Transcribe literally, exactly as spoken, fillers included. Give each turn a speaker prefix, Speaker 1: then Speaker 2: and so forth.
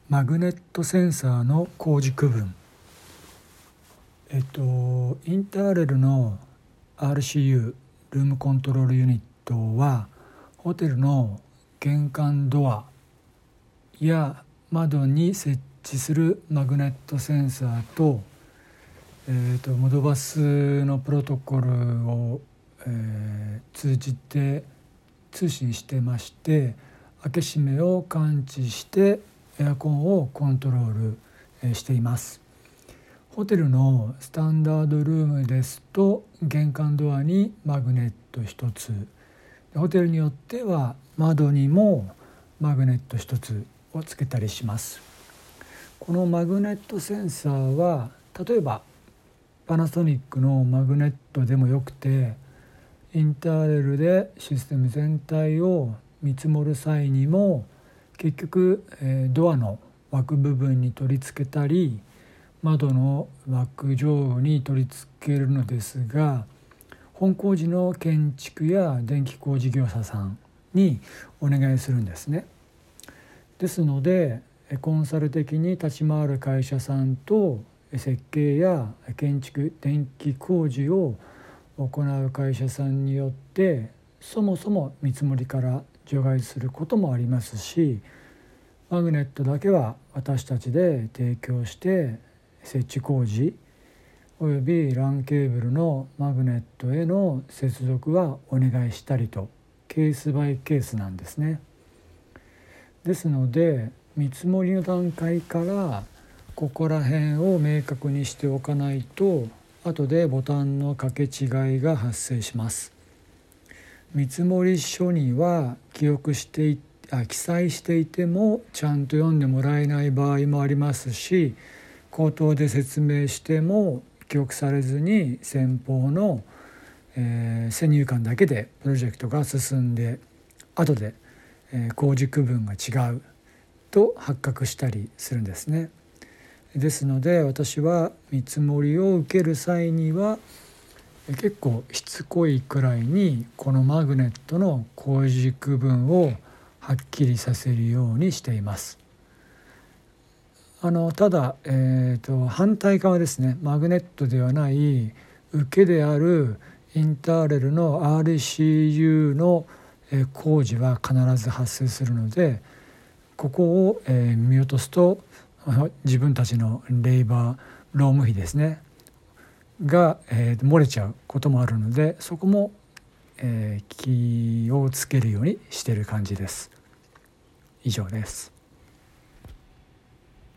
Speaker 1: マグネットセンサーの工事区分。えっとインターレルの アールシーユー ルームコントロールユニットはホテルの玄関ドアや窓に設置するマグネットセンサーと、えっとモドバスのプロトコルを、えー、通じて通信してまして、開け閉めを感知してエアコンをコントロールしています。ホテルのスタンダードルームですと玄関ドアにマグネットひとつ、ホテルによっては窓にもマグネットひとつをつけたりします。このマグネットセンサーは例えばパナソニックのマグネットでもよくて、インターレルでシステム全体を見積もる際にも結局、えー、ドアの枠部分に取り付けたり窓の枠上部に取り付けるのですが、本工事の建築や電気工事業者さんにお願いするんですね。ですのでコンサル的に立ち回る会社さんと設計や建築電気工事を行う会社さんによってそもそも見積もりから除外することもありますし、マグネットだけは私たちで提供して設置工事および ラン ケーブルのマグネットへの接続はお願いしたりとケースバイケースなんですね。ですので見積もりの段階からここら辺を明確にしておかないと後でボタンの掛け違いが発生します。見積書には記憶していあ記載していてもちゃんと読んでもらえない場合もありますし、口頭で説明しても記憶されずに先方の、えー、先入観だけでプロジェクトが進んで後で、えー、工事区分が違うと発覚したりするんですね。ですので私は見積もりを受ける際には結構しつこいくらいにこのマグネットの工事区分をはっきりさせるようにしています。あのただ、えーと、反対側ですね、マグネットではない受けであるインターレルの アールシーユー の工事は必ず発生するので、ここを、えー、見落とすと自分たちのレイバー労務費ですねが、えー、漏れちゃうこともあるので、そこも、えー、気をつけるようにしている感じです。以上です。